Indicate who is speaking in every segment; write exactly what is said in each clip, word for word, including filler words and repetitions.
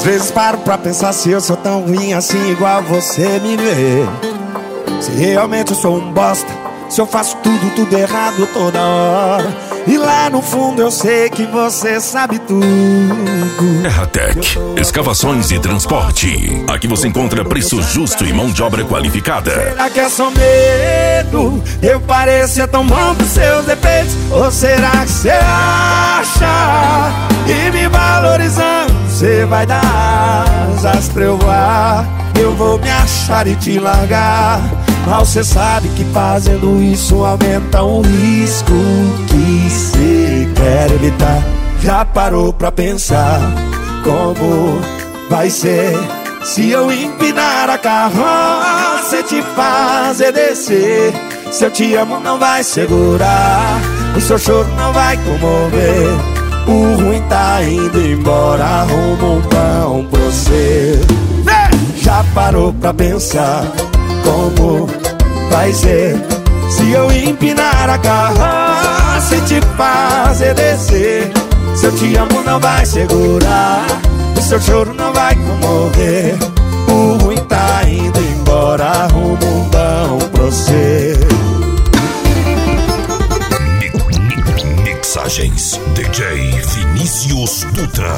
Speaker 1: Às vezes paro pra pensar se eu sou tão ruim assim igual você me vê. Se realmente eu sou um bosta, se eu faço tudo, tudo errado toda hora. E lá no fundo eu sei que você sabe tudo.
Speaker 2: Terratec, escavações e transporte. Aqui você encontra preço justo e mão de obra qualificada.
Speaker 1: Será que é só medo? Eu parecer tão bom pros seus defeitos? Ou será que você acha que me valorizando você vai dar asas pra eu voar? Eu vou me achar e te largar. Mal cê sabe que fazendo isso aumenta o risco que cê quer evitar. Já parou pra pensar como vai ser se eu empinar a carroça e te fazer descer? Se eu te amo não vai segurar, o seu choro não vai comover. O ruim tá indo embora, arruma um pão pra você. Já parou pra pensar como vai ser se eu empinar a carroça e te fazer descer? Se eu te amo não vai segurar, o seu choro não vai comover. O ruim tá indo embora, arruma um pão pra você.
Speaker 2: Mixagens D J Vinícius Dutra.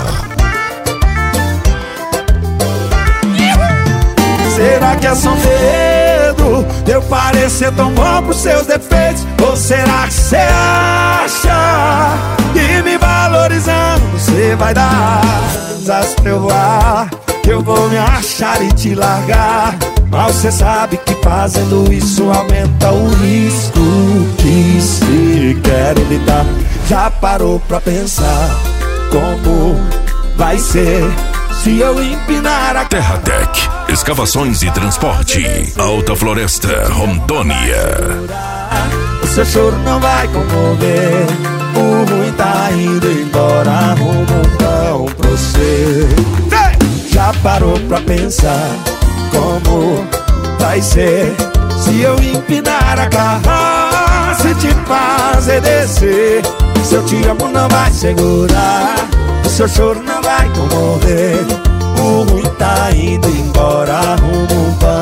Speaker 1: Será que é só medo de eu parecer tão bom pros seus defeitos? Ou será que você acha que me valorizando você vai dar asas pra eu voar? Eu vou me achar e te largar. Mal cê sabe que fazendo isso aumenta o risco que se quer evitar. Já parou pra pensar como vai ser se eu empinar a
Speaker 2: Terratec, escavações e transporte. Alta Floresta, Rondônia.
Speaker 1: O seu choro não vai comover. O ruim tá indo embora, arruma um pão pra você. Já parou pra pensar como vai ser se eu empinar a carroça e te fazer descer? Se eu te amo não vai segurar, o seu choro não vai comover. O ruim tá indo embora, arruma um pão